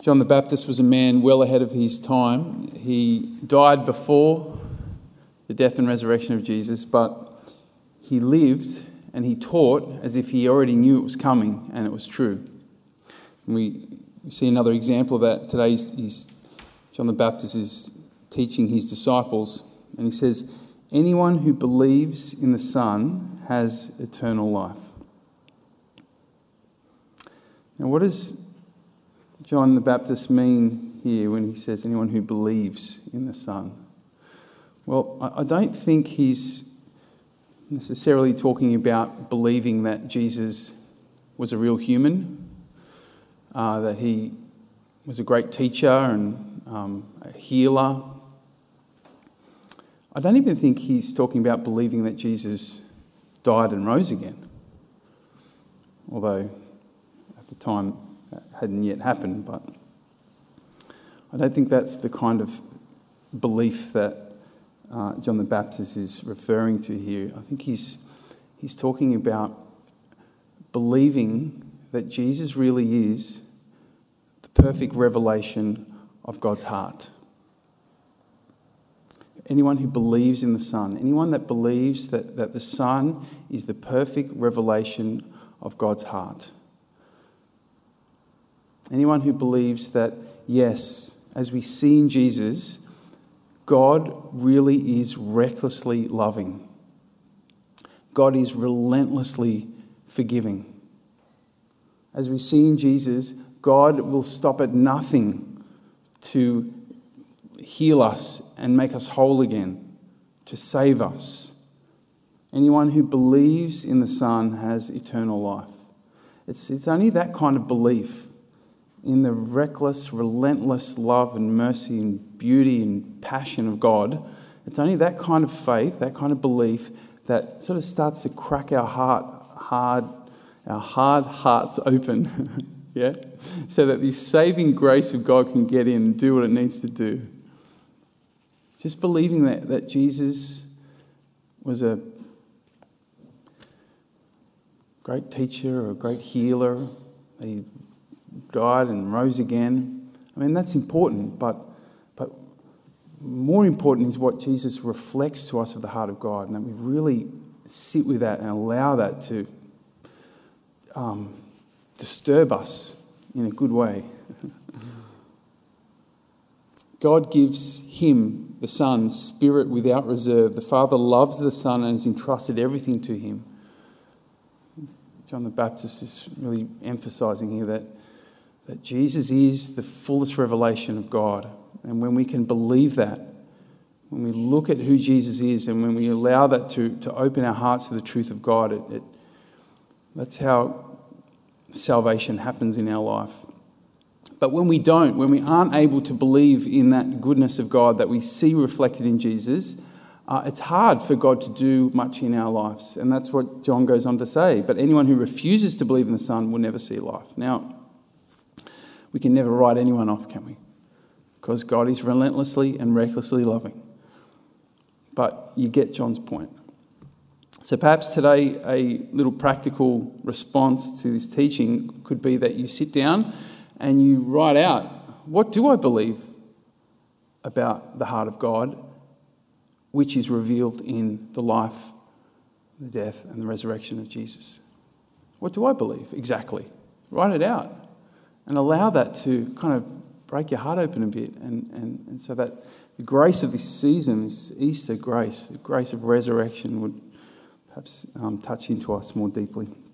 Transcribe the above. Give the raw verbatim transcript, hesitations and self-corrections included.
John the Baptist was a man well ahead of his time. He died before the death and resurrection of Jesus, but he lived and he taught as if he already knew it was coming and it was true. And we see another example of that today. He's, he's, John the Baptist is teaching his disciples, and he says, anyone who believes in the Son has eternal life. Now, what does John the Baptist mean here when he says anyone who believes in the Son? Well, I don't think he's necessarily talking about believing that Jesus was a real human, uh, that he was a great teacher and um, a healer. I don't even think he's talking about believing that Jesus died and rose again, although at the time that hadn't yet happened. But I don't think that's the kind of belief that uh, John the Baptist is referring to here. I think he's he's talking about believing that Jesus really is the perfect revelation of God's heart. Anyone who believes in the Son, anyone that believes that, that the Son is the perfect revelation of God's heart. Anyone who believes that, yes, as we see in Jesus, God really is recklessly loving. God is relentlessly forgiving. As we see in Jesus, God will stop at nothing to heal us and make us whole again, to save us. Anyone who believes in the Son has eternal life. It's, it's only that kind of belief in the reckless, relentless love and mercy and beauty and passion of God. It's only that kind of faith, that kind of belief that sort of starts to crack our heart, hard, our hard hearts open, yeah, so that the saving grace of God can get in and do what it needs to do. Just believing that, that Jesus was a great teacher or a great healer, that he died and rose again. I mean, that's important, but but more important is what Jesus reflects to us of the heart of God, and that we really sit with that and allow that to um, disturb us in a good way. God gives him, the Son, Spirit without reserve. The Father loves the Son and has entrusted everything to him. John the Baptist is really emphasising here that that Jesus is the fullest revelation of God. And when we can believe that, when we look at who Jesus is and when we allow that to, to open our hearts to the truth of God, it, it, that's how salvation happens in our life. But when we don't, when we aren't able to believe in that goodness of God that we see reflected in Jesus, uh, it's hard for God to do much in our lives. And that's what John goes on to say. But anyone who refuses to believe in the Son will never see life. Now, we can never write anyone off, can we? Because God is relentlessly and recklessly loving. But you get John's point. So perhaps today a little practical response to this teaching could be that you sit down and you write out, what do I believe about the heart of God, which is revealed in the life, the death and the resurrection of Jesus? What do I believe exactly? Write it out. And allow that to kind of break your heart open a bit. And, and, and so that the grace of this season, this Easter grace, the grace of resurrection would perhaps um, touch into us more deeply.